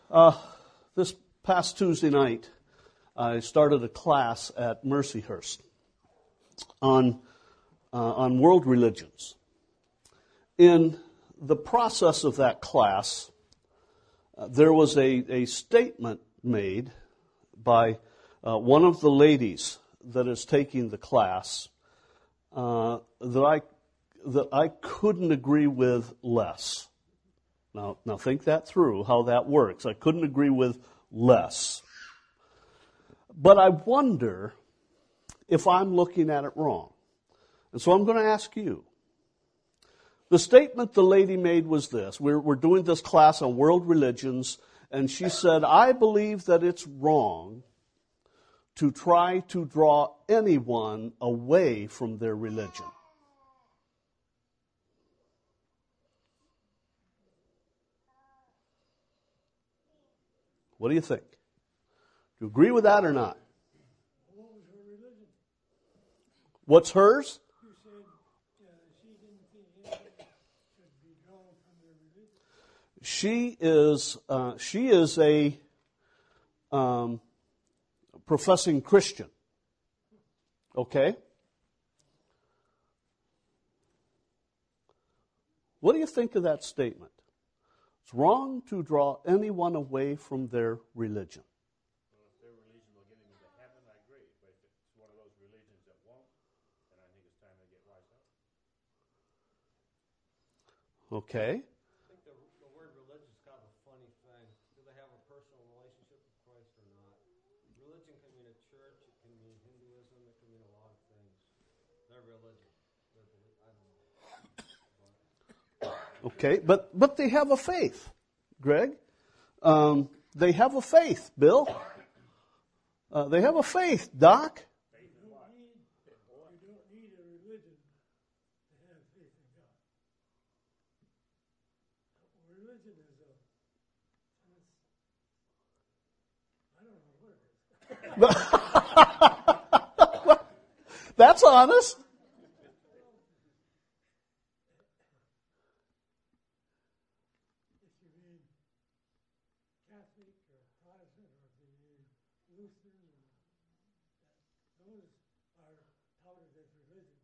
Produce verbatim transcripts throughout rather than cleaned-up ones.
Uh, this past Tuesday night, I started a class at Mercyhurst on uh, on world religions. In the process of that class, uh, there was a, a statement made by uh, one of the ladies that is taking the class uh, that I that I couldn't agree with less. Now, now think that through, how that works. I couldn't agree with less. But I wonder if I'm looking at it wrong. And so I'm going to ask you. The statement the lady made was this. We're, we're doing this class on world religions, and she said, I believe that it's wrong to try to draw anyone away from their religion. What do you think? Do you agree with that or not? What was her religion? What's hers? You said uh, she didn't think anything should be drawn from their religion. She is uh, she is a um, professing Christian. Okay? What do you think of that statement? It's wrong to draw anyone away from their religion. Well, if their religion will get them into heaven, I agree. But if it's one of those religions that won't, then I think it's time to get wise up. Okay? I think the, the word religion is kind of a funny thing. Do they have a personal relationship with Christ or not? Religion can mean a church, it can mean Hinduism, it can mean a lot of things. They're religion. They're, I don't know. Okay, but but they have a faith, Greg. Um, they have a faith, Bill. Uh, they have a faith, Doc. You don't need, you don't need a religion to have faith in God. Religion is a, I don't know what it is. That's honest. If you mean Catholic or Protestant or if you mean Lutheran, those are touted as religions.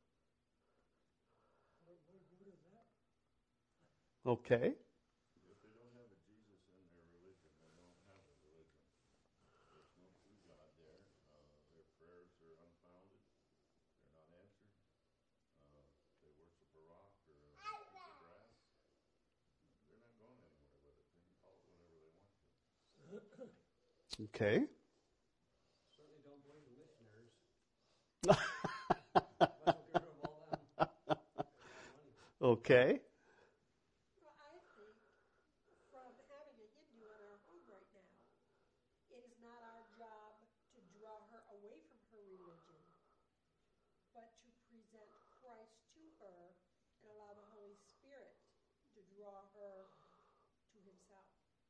What, what good is that? Okay. If they don't have a Jesus in their religion, they don't have a religion. There's no true God there. Uh, their prayers are unfounded. They're not answered. Uh, they worship a rock or a piece of grass. They're not going anywhere with it. They can call it whatever they want to. Okay. Certainly don't believe the missionaries. Let's get rid of all them. Okay. Well, I think from having a Hindu in our home right now, it is not our job to draw her away from her religion, but to present Christ to her and allow the Holy Spirit to draw her to himself.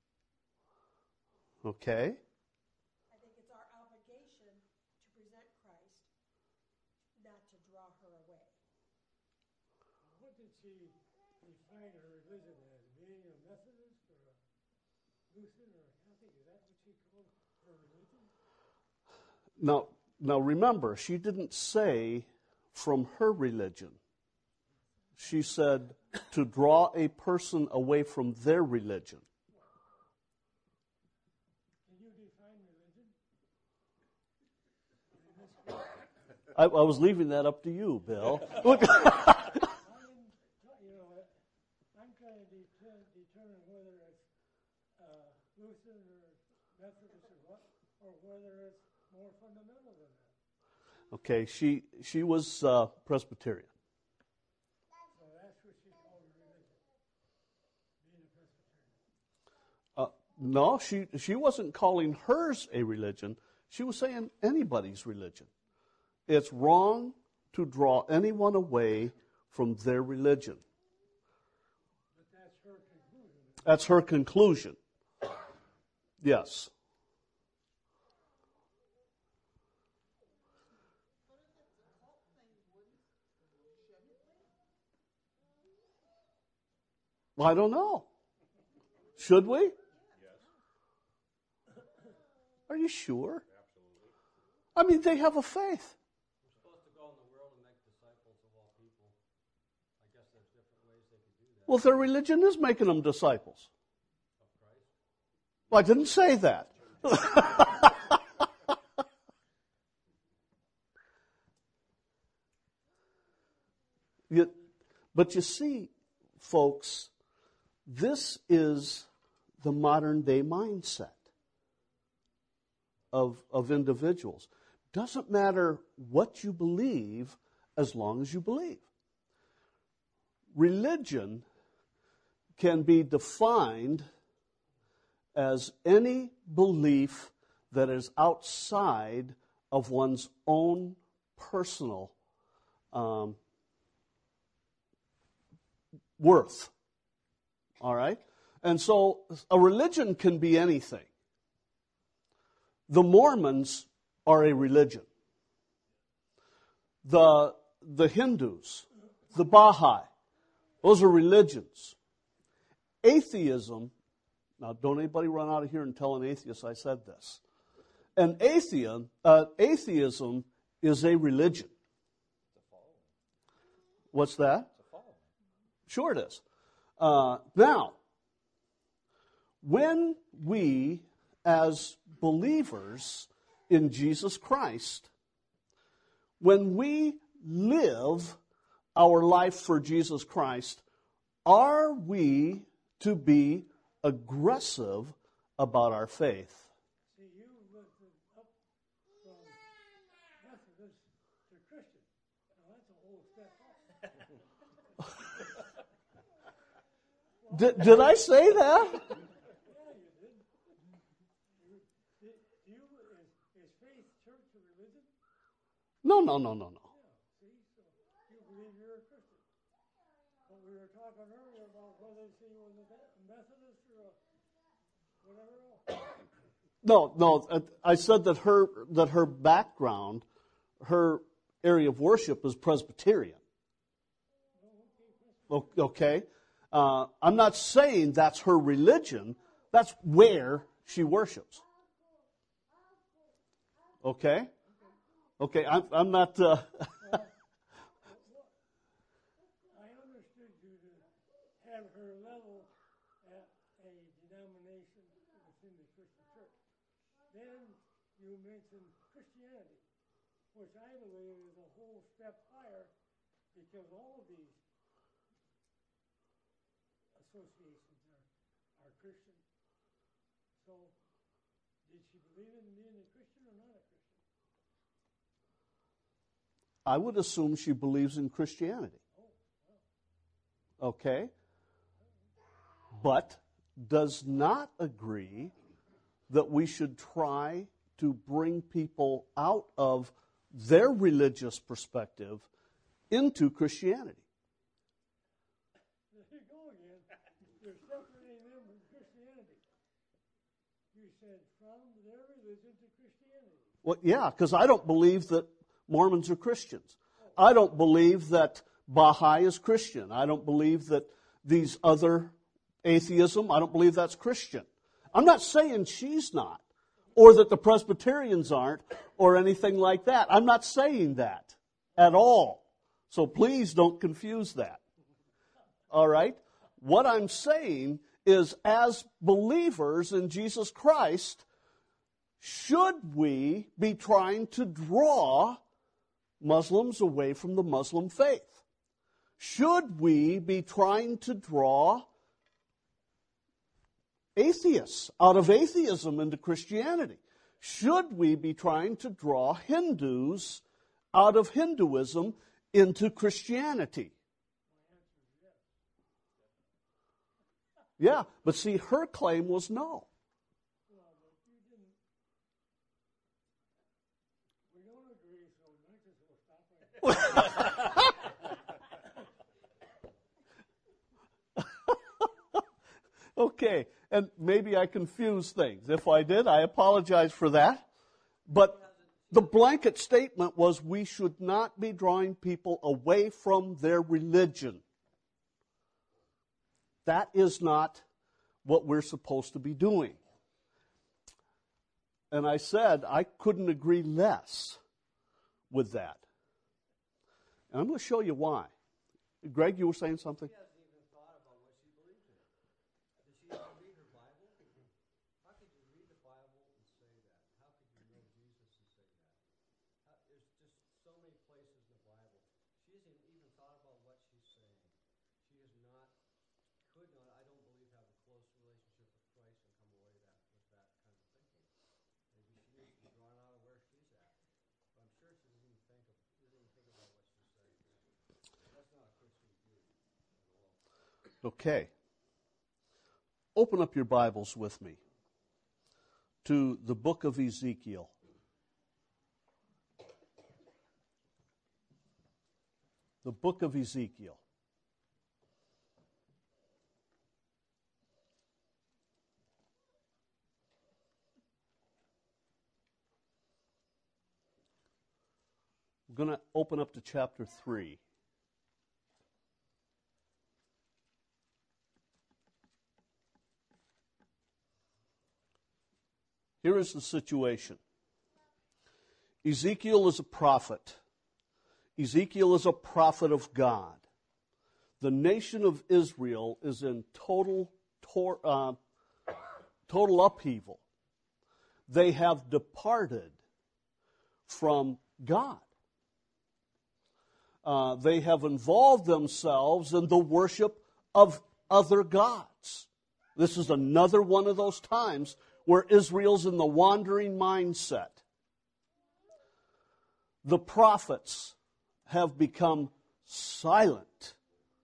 Okay. I think it's our obligation to present Christ, not to draw her away. What did she define her religion as? Being a Methodist or a Lutheran or a Catholic? Is that what she called her religion? Now, now remember, she didn't say from her religion. She said to draw a person away from their religion. Can you define religion? I, I was leaving that up to you, Bill. I'm, you know, I'm trying to determine, determine whether it's uh, Lutheran or Methodist or what, or whether it's more fundamental than that. Okay, she she was uh, Presbyterian. So that's what she called religion, being a Presbyterian. Uh, no, she she wasn't calling hers a religion. She was saying anybody's religion. It's wrong to draw anyone away from their religion. But that's her conclusion. That's her conclusion. Yes. Well, I don't know. Should we? Yes. Are you sure? Absolutely. I mean, they have a faith. We're supposed to go in the world and make disciples of all people. I guess there's different ways they could do that. Well, their religion is making them disciples. Of Christ. Well, I didn't say that. You, but you see, folks, this is the modern day mindset of, of individuals. Doesn't matter what you believe as long as you believe. Religion can be defined as any belief that is outside of one's own personal um, worth. All right? And so a religion can be anything. The Mormons are a religion. The, the Hindus, the Baha'i, those are religions. Atheism, now don't anybody run out of here and tell an atheist I said this. An atheism, uh, atheism is a religion. What's that? Sure it is. Uh, now, when we, as believers in Jesus Christ, when we live our life for Jesus Christ, are we to be aggressive about our faith? See, you went up from Methodist to Christian. Now, that's a whole step up. Did, did I say that? Yeah, you did. You, did you, is, is faith church a religion? No, no, no, no, no. Yeah, see, so you believe you're a Christian. But we were talking earlier about whether see you in the Methodist or a whatever else. No, no. uh, I said that her that her background, her area of worship is Presbyterian. O- Okay, uh, I'm not saying that's her religion. That's where she worships. Okay, okay. I'm, I'm not. Uh, I understood you to have her level at a denomination within the Christian church. Then you mentioned Christianity, which I believe is a whole step higher because all of these associations are, are Christian. So, did she believe in being a Christian or not a Christian? I would assume she believes in Christianity. Okay, but does not agree that we should try to bring people out of their religious perspective into Christianity. There you go again. You're separating them from Christianity. You said from their religion to Christianity. Well, yeah, because I don't believe that Mormons are Christians. I don't believe that Baha'i is Christian. I don't believe that these other atheism, I don't believe that's Christian. I'm not saying she's not, or that the Presbyterians aren't, or anything like that. I'm not saying that at all. So please don't confuse that. All right? What I'm saying is, as believers in Jesus Christ, should we be trying to draw Muslims away from the Muslim faith? Should we be trying to draw atheists out of atheism into Christianity? Should we be trying to draw Hindus out of Hinduism into Christianity? Yeah, but see, her claim was no. We don't agree, so might as well stop right there. Okay, and maybe I confused things. If I did, I apologize for that. But the blanket statement was we should not be drawing people away from their religion. That is not what we're supposed to be doing. And I said I couldn't agree less with that. And I'm going to show you why. Greg, you were saying something? She hasn't even thought about what she believes in. Does she even read her Bible? How could you read the Bible and say that? How could you know Jesus and say that? How, there's just so many places in the Bible. She hasn't even thought about what she's saying. She is not, could not, I don't believe, have a close relationship with Christ and come away that with that kind of thinking. Maybe she needs to be drawn out of where she's at. But I'm sure she doesn't even think of, doesn't even think about what she's saying. That's not a Christian view at all. Okay. Open up your Bibles with me to the book of Ezekiel. The book of Ezekiel. I'm going to open up to chapter three. Here is the situation. Ezekiel is a prophet. Ezekiel is a prophet of God. The nation of Israel is in total, tor- uh, total upheaval. They have departed from God. Uh, they have involved themselves in the worship of other gods. This is another one of those times where Israel's in the wandering mindset. The prophets have become silent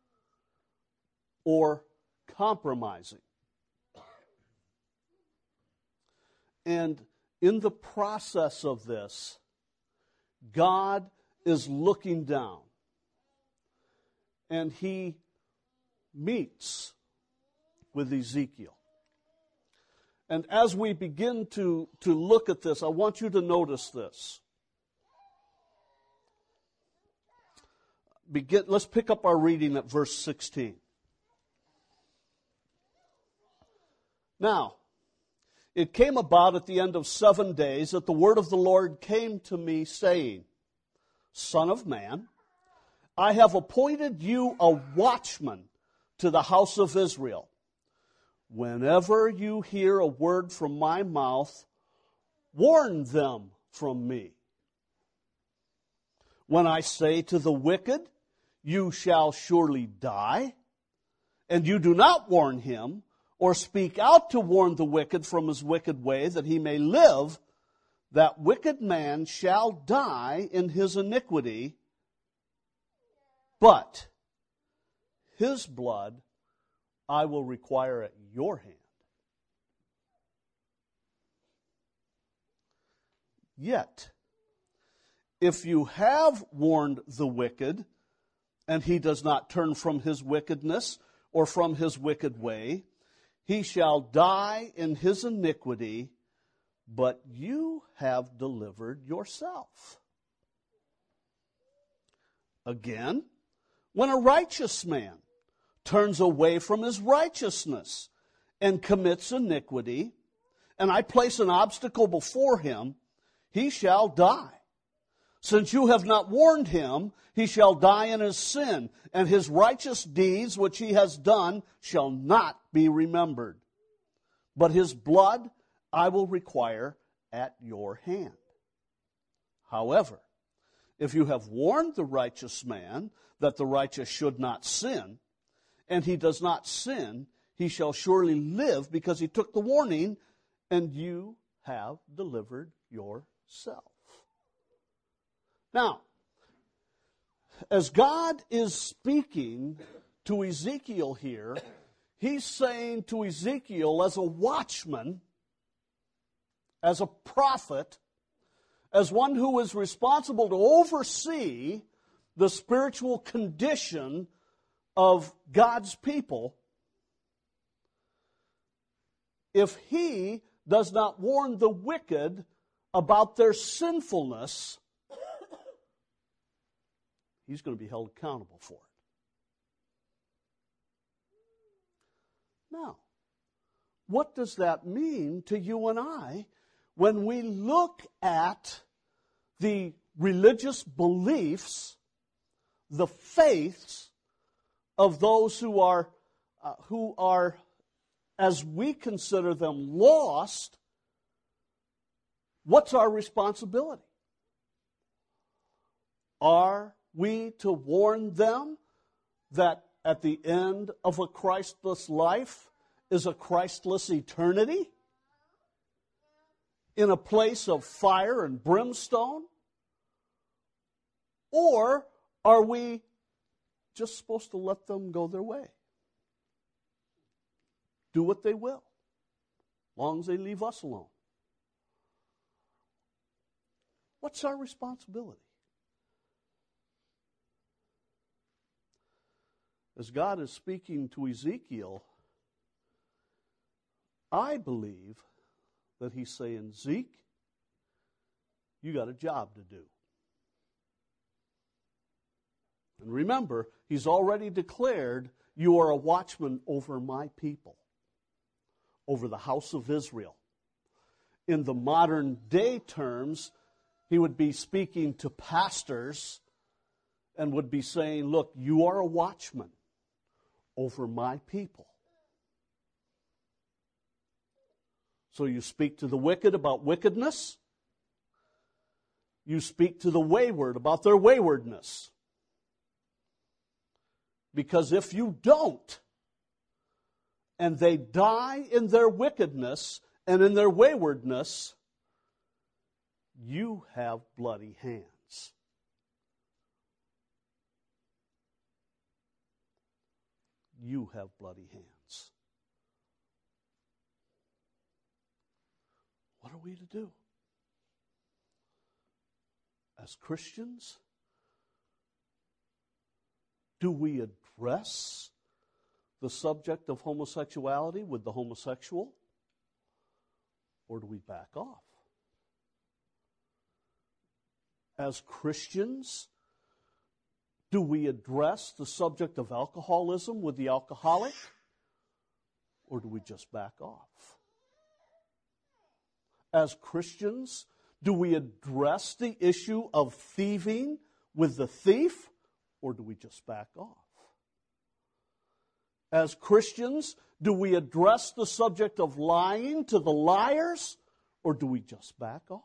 or compromising. And in the process of this, God is looking down, and he meets with Ezekiel. And as we begin to, to look at this, I want you to notice this. Begin, let's pick up our reading at verse sixteen. Now, it came about at the end of seven days that the word of the Lord came to me, saying, Son of man, I have appointed you a watchman to the house of Israel. Whenever you hear a word from my mouth, warn them from me. When I say to the wicked, you shall surely die, and you do not warn him, or speak out to warn the wicked from his wicked way, that he may live, that wicked man shall die in his iniquity, but his blood I will require at your hand. Yet, if you have warned the wicked, and he does not turn from his wickedness or from his wicked way, he shall die in his iniquity, but you have delivered yourself. Again, when a righteous man turns away from his righteousness and commits iniquity, and I place an obstacle before him, he shall die. Since you have not warned him, he shall die in his sin, and his righteous deeds which he has done shall not be remembered. But his blood I will require at your hand. However, if you have warned the righteous man that the righteous should not sin, and he does not sin, he shall surely live because he took the warning, and you have delivered yourself. Now, as God is speaking to Ezekiel here, he's saying to Ezekiel as a watchman, as a prophet, as one who is responsible to oversee the spiritual condition of God's people, if he does not warn the wicked about their sinfulness, he's going to be held accountable for it. Now, what does that mean to you and I when we look at the religious beliefs, the faiths of those who are, uh, who are, as we consider them, lost, what's our responsibility? Are we to warn them that at the end of a Christless life is a Christless eternity in a place of fire and brimstone? Or are we just supposed to let them go their way? Do what they will, as long as they leave us alone. What's our responsibility? As God is speaking to Ezekiel, I believe that he's saying, Zeke, you got a job to do. And remember, he's already declared, you are a watchman over my people, over the house of Israel. In the modern day terms, he would be speaking to pastors and would be saying, look, you are a watchman over my people. So you speak to the wicked about wickedness. You speak to the wayward about their waywardness. Because if you don't, and they die in their wickedness and in their waywardness, you have bloody hands. You have bloody hands. What are we to do? As Christians, do we address the subject of homosexuality with the homosexual? Or do we back off? As Christians, do we address the subject of alcoholism with the alcoholic? Or do we just back off? As Christians, do we address the issue of thieving with the thief? Or do we just back off? As Christians, do we address the subject of lying to the liars? Or do we just back off?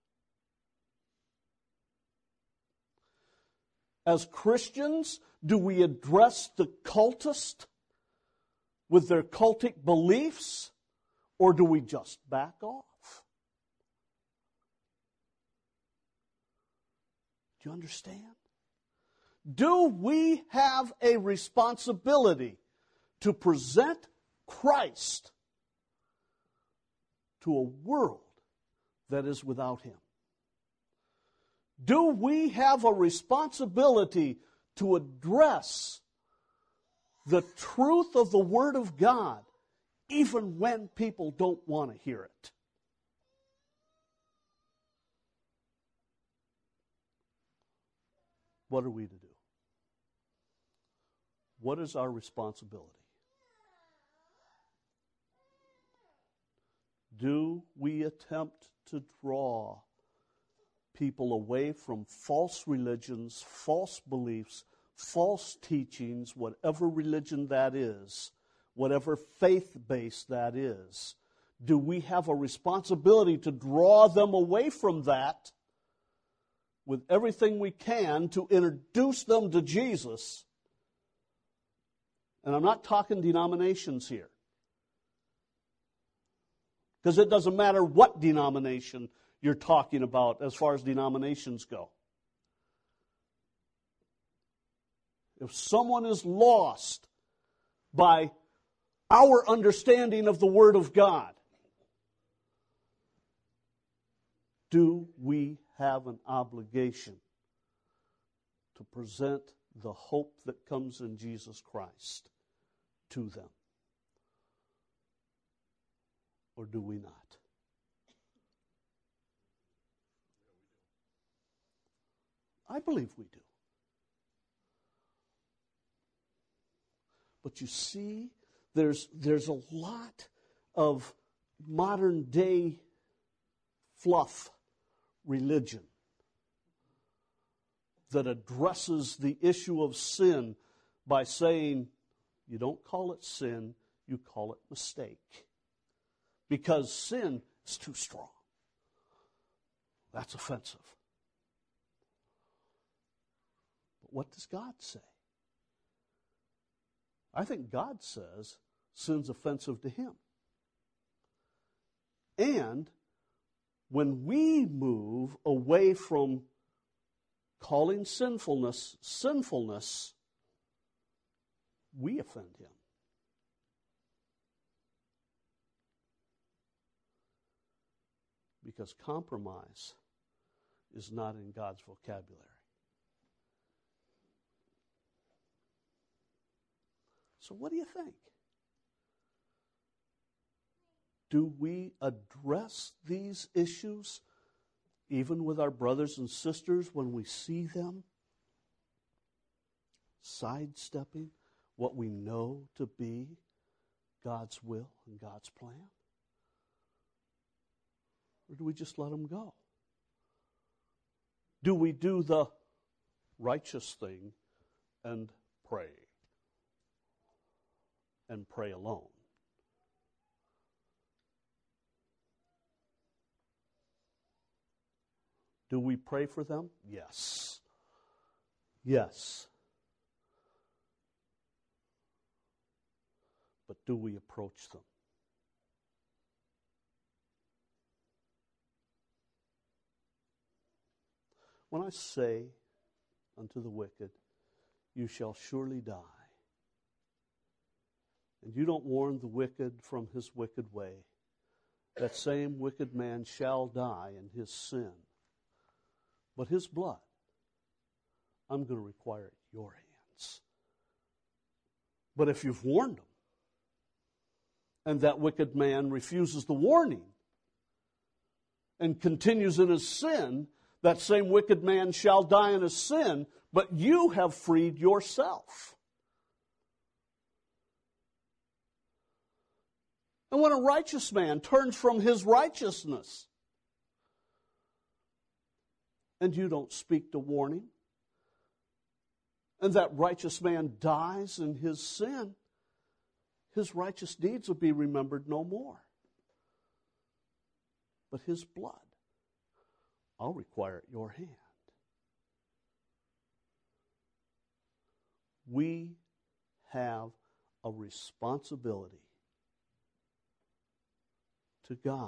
As Christians, do we address the cultist with their cultic beliefs? Or do we just back off? Do you understand? Do we have a responsibility to present Christ to a world that is without Him? Do we have a responsibility to address the truth of the Word of God even when people don't want to hear it? What are we to do? What is our responsibility? Do we attempt to draw people away from false religions, false beliefs, false teachings, whatever religion that is, whatever faith base that is? Do we have a responsibility to draw them away from that with everything we can to introduce them to Jesus? And I'm not talking denominations here, because it doesn't matter what denomination you're talking about as far as denominations go. If someone is lost by our understanding of the Word of God, do we have an obligation to present the hope that comes in Jesus Christ to them? Or do we not? I believe we do. But you see, there's, there's a lot of modern day fluff religion that addresses the issue of sin by saying, you don't call it sin, you call it mistake. Because sin is too strong. That's offensive. But what does God say? I think God says sin's offensive to Him. And when we move away from calling sinfulness sinfulness, we offend Him. Because compromise is not in God's vocabulary. So what do you think? Do we address these issues even with our brothers and sisters when we see them sidestepping what we know to be God's will and God's plan? Or do we just let them go? Do we do the righteous thing and pray? And pray alone? Do we pray for them? Yes. Yes. But do we approach them? When I say unto the wicked, you shall surely die, and you don't warn the wicked from his wicked way, that same wicked man shall die in his sin. But his blood, I'm going to require at your hands. But if you've warned him, and that wicked man refuses the warning, and continues in his sin, that same wicked man shall die in his sin, but you have freed yourself. And when a righteous man turns from his righteousness, and you don't speak the warning, and that righteous man dies in his sin, his righteous deeds will be remembered no more. But his blood, I'll require at your hand. We have a responsibility to God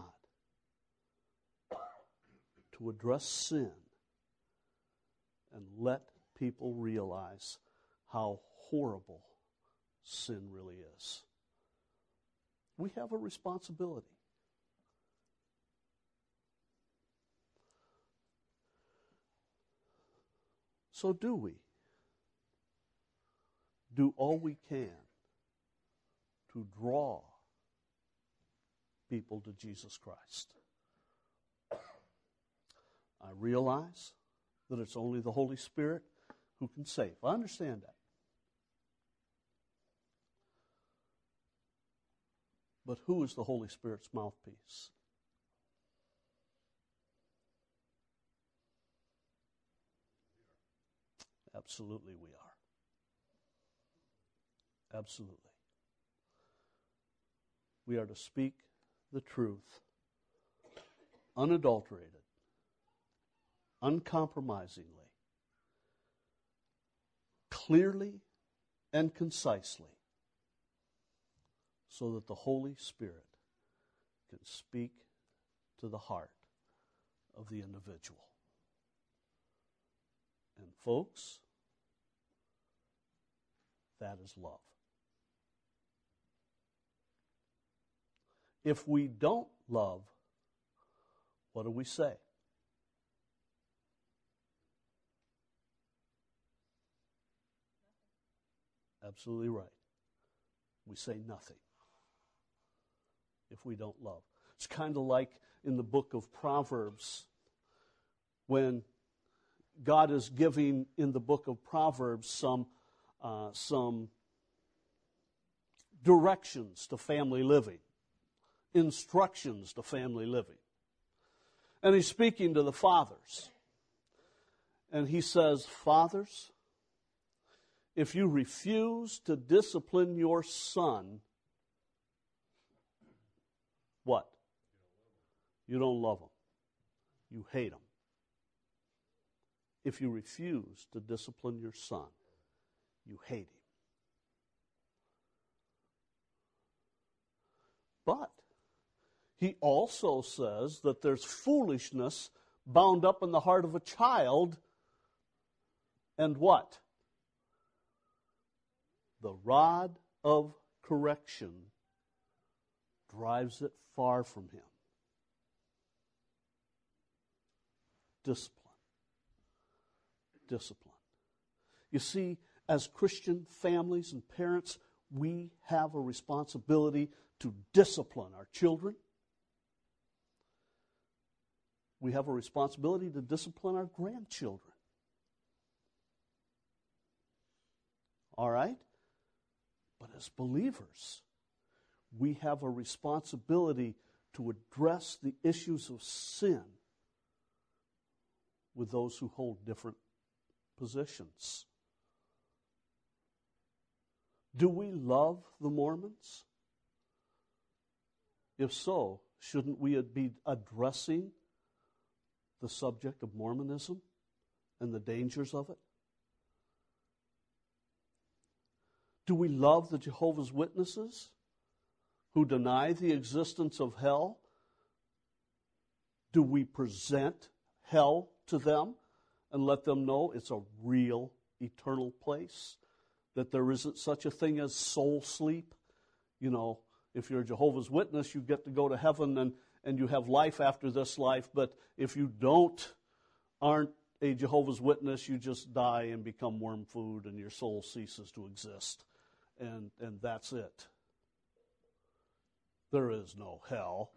to address sin and let people realize how horrible sin really is. We have a responsibility. So do we? Do all we can to draw people to Jesus Christ? I realize that it's only the Holy Spirit who can save. I understand that. But who is the Holy Spirit's mouthpiece? Absolutely we are. Absolutely. We are to speak the truth, unadulterated, uncompromisingly, clearly and concisely, so that the Holy Spirit can speak to the heart of the individual. And folks, that is love. If we don't love, what do we say? Absolutely right. We say nothing if we don't love. It's kind of like in the book of Proverbs, when God is giving in the book of Proverbs some uh, some directions to family living, instructions to family living. And he's speaking to the fathers. And he says, fathers, if you refuse to discipline your son, what? You don't love him. You hate him. If you refuse to discipline your son, you hate him. But he also says that there's foolishness bound up in the heart of a child, and what? The rod of correction drives it far from him. Discipline. Discipline. You see, as Christian families and parents, we have a responsibility to discipline our children. We have a responsibility to discipline our grandchildren. All right? But as believers, we have a responsibility to address the issues of sin with those who hold different positions. Do we love the Mormons? If so, shouldn't we be addressing the subject of Mormonism and the dangers of it? Do we love the Jehovah's Witnesses who deny the existence of hell? Do we present hell to them and let them know it's a real eternal place? That there isn't such a thing as soul sleep? You know, if you're a Jehovah's Witness, you get to go to heaven and, and you have life after this life. But if you don't, aren't a Jehovah's Witness, you just die and become worm food and your soul ceases to exist. And, and that's it. There is no hell.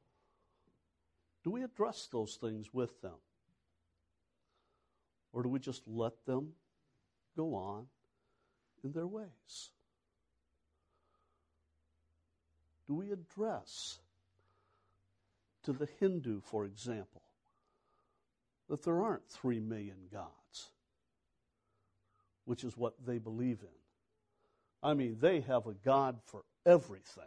Do we address those things with them? Or do we just let them go on in their ways? Do we address to the Hindu, for example, that there aren't three million gods, which is what they believe in? I mean, they have a God for everything.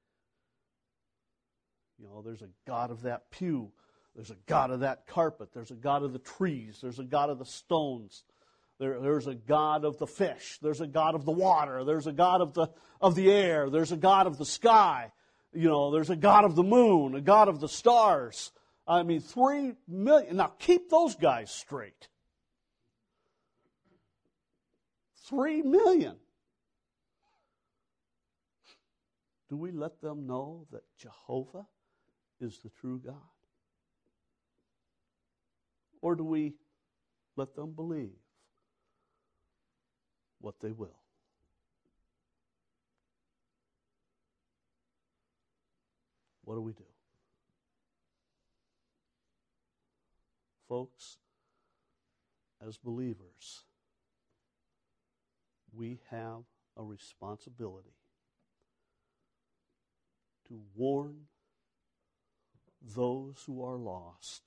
You know, there's a God of that pew. There's a God of that carpet. There's a God of the trees. There's a God of the stones. There, there's a God of the fish. There's a God of the water. There's a God of the of the air. There's a God of the sky. You know, there's a God of the moon, a God of the stars. I mean, three million. Now, keep those guys straight. Three million. Do we let them know that Jehovah is the true God? Or do we let them believe what they will? What do we do? Folks, as believers, we have a responsibility to warn those who are lost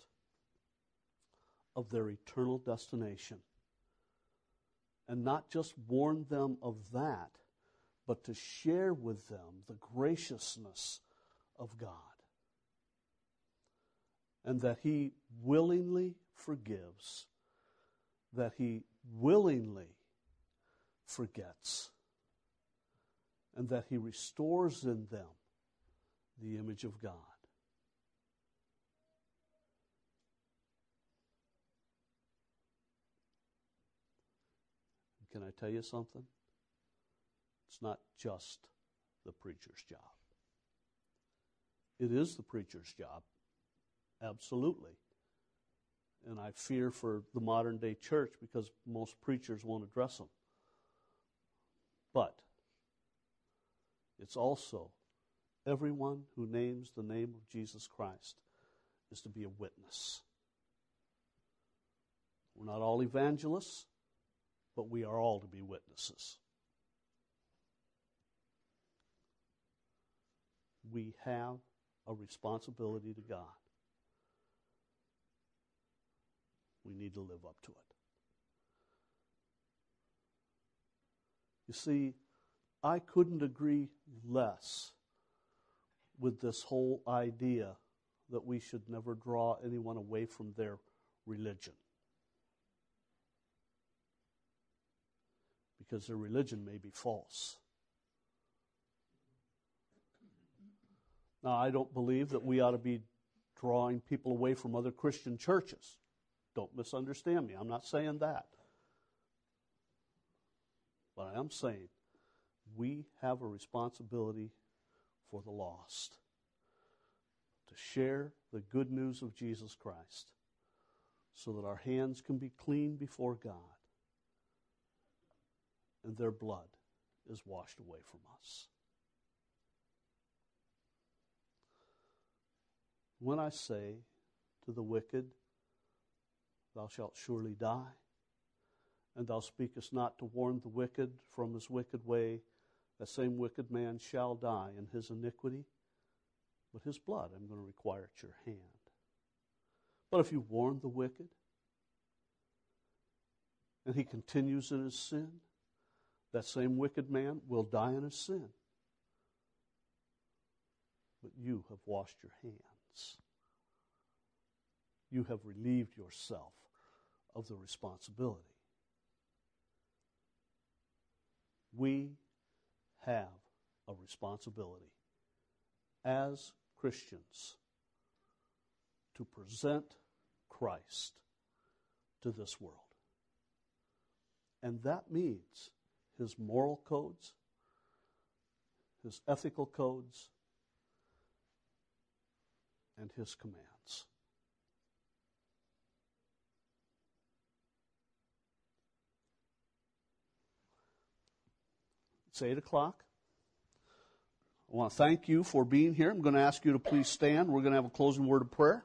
of their eternal destination. And not just warn them of that, but to share with them the graciousness of God. And that He willingly forgives, that He willingly forgets, and that He restores in them the image of God. Can I tell you something? It's not just the preacher's job. It is the preacher's job, absolutely. And I fear for the modern day church because most preachers won't address them. But it's also everyone who names the name of Jesus Christ is to be a witness. We're not all evangelists, but we are all to be witnesses. We have a responsibility to God we need to live up to it. You see, I couldn't agree less with this whole idea that we should never draw anyone away from their religion. Because their religion may be false. Now, I don't believe that we ought to be drawing people away from other Christian churches. Don't misunderstand me. I'm not saying that. But I am saying we have a responsibility for the lost to share the good news of Jesus Christ so that our hands can be clean before God and their blood is washed away from us. When I say to the wicked, thou shalt surely die, and thou speakest not to warn the wicked from his wicked way, that same wicked man shall die in his iniquity, but his blood I'm going to require at your hand. But if you warn the wicked, and he continues in his sin, that same wicked man will die in his sin. But you have washed your hands. You have relieved yourself of the responsibility. We have a responsibility as Christians to present Christ to this world. And that means his moral codes, his ethical codes, and his commands. It's eight o'clock. I want to thank you for being here. I'm going to ask you to please stand. We're going to have a closing word of prayer.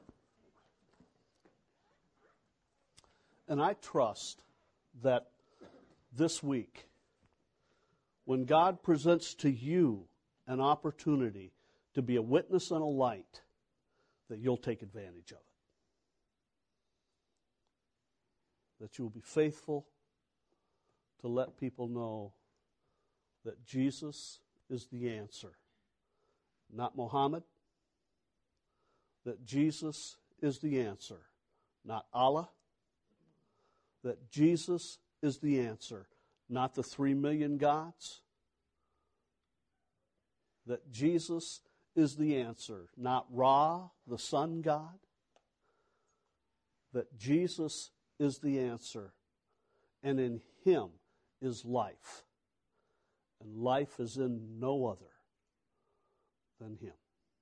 And I trust that this week, when God presents to you an opportunity to be a witness and a light, that you'll take advantage of it. That you'll be faithful to let people know that Jesus is the answer, not Muhammad. That Jesus is the answer, not Allah. That Jesus is the answer, not the three million gods. That Jesus is the answer, not Ra, the sun god. That Jesus is the answer, and in him is life. And life is in no other than him.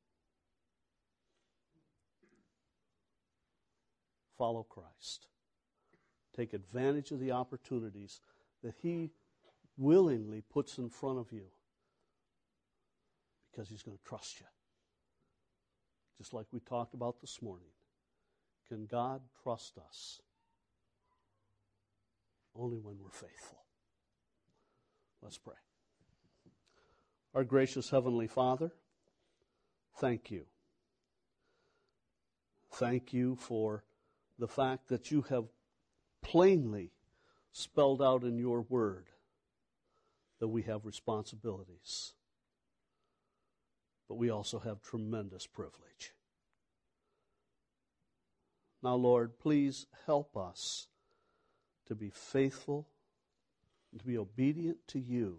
Follow Christ. Take advantage of the opportunities that he willingly puts in front of you, because he's going to trust you. Just like we talked about this morning. Can God trust us? Only when we're faithful. Let's pray. Our gracious Heavenly Father, thank you. Thank you for the fact that you have plainly spelled out in your word that we have responsibilities. But we also have tremendous privilege. Now, Lord, please help us to be faithful and to be obedient to you.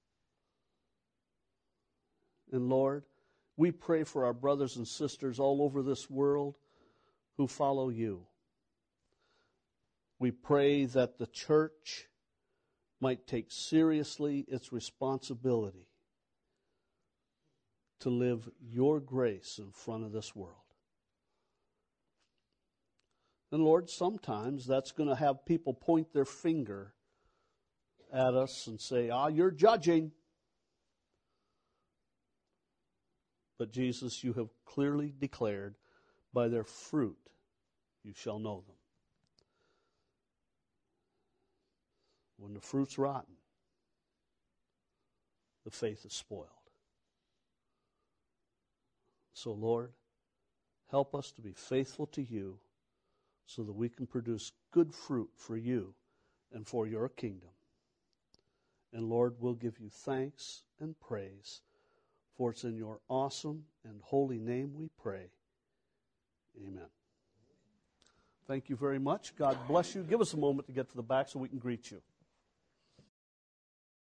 And Lord, we pray for our brothers and sisters all over this world who follow you. We pray that the church might take seriously its responsibility to live your grace in front of this world. And Lord, sometimes that's going to have people point their finger at us and say, ah, you're judging. But Jesus, you have clearly declared, by their fruit you shall know them. When the fruit's rotten, the faith is spoiled. So, Lord, help us to be faithful to you so that we can produce good fruit for you and for your kingdom. And Lord, we'll give you thanks and praise, for it's in your awesome and holy name we pray. Amen. Thank you very much. God bless you. Give us a moment to get to the back so we can greet you.